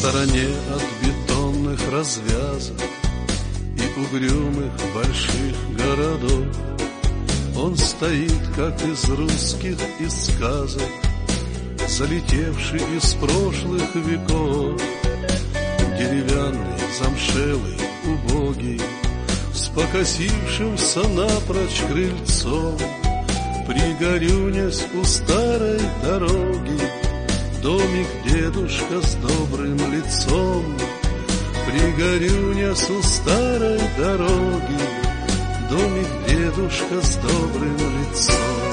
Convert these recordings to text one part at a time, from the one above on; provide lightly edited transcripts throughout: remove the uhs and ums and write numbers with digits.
стороне от бетонных развязок и угрюмых больших городов он стоит, как из русских из сказок, залетевший из прошлых веков, деревянный, замшелый, убогий, с покосившимся напрочь крыльцом, пригорюнясь у старой дороги, домик дедушка с добрым лицом, пригорюнясь у старой дороги, домик дедушка с добрым лицом.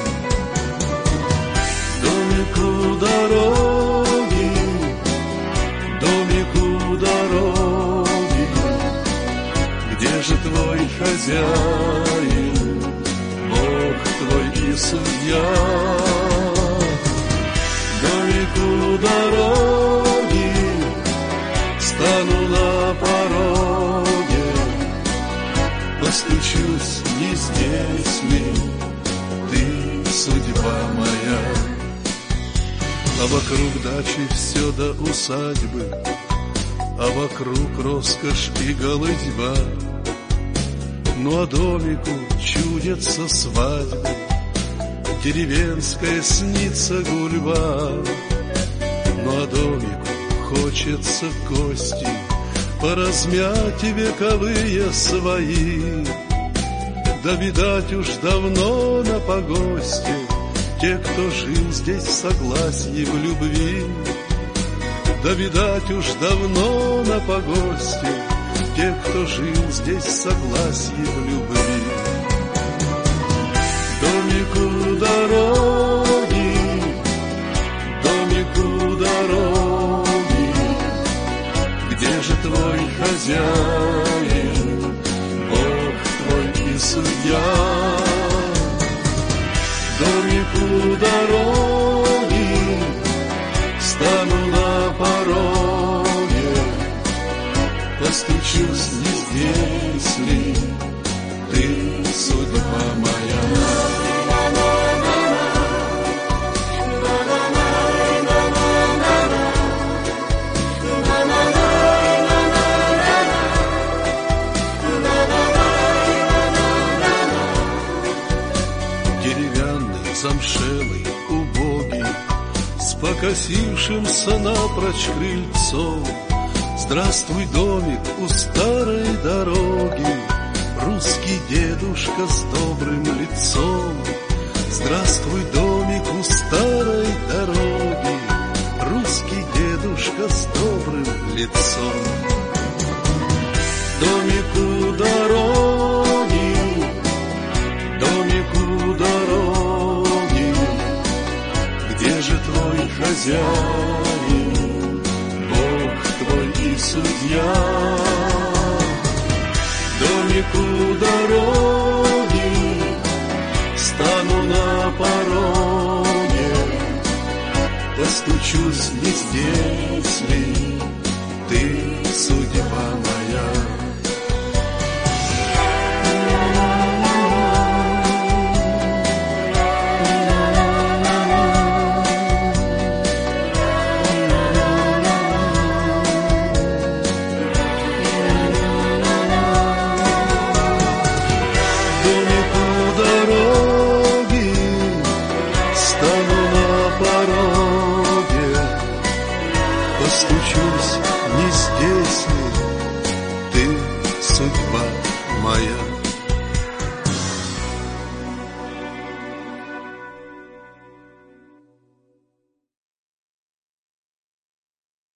Домик у дороги, домик у дороги, где же твой хозяин, Бог твой и судья? Домик у дороги, стану на пороге, постучусь, не здесь ли ты, судьба моя? А вокруг дачи все до усадьбы, а вокруг роскошь и голытьба. Ну а домику чудятся свадьбы, деревенская снится гульба. Ну а домику хочется кости поразмять вековые свои. Да, видать, уж давно на погосте те, кто жил здесь в согласии в любви. Да, видать, уж давно на погосте те, кто жил здесь в согласии в любви. Домик у дороги, домик у дороги, где же твой хозяин, Бог твой и судья? Домик у дороги, стану на пороге, постучусь, не здесь ли ты, судьба моя? Замшелый, убогий, с покосившимся напрочь крыльцом. Здравствуй, домик у старой дороги, русский дедушка с добрым лицом. Здравствуй, домик у старой дороги, русский дедушка с добрым лицом. Домик у дороги, домик у дороги, где же твой хозяин, Бог твой и судья? Домик у дороги, стану на пороге, постучусь, не здесь ли ты, судьба моя?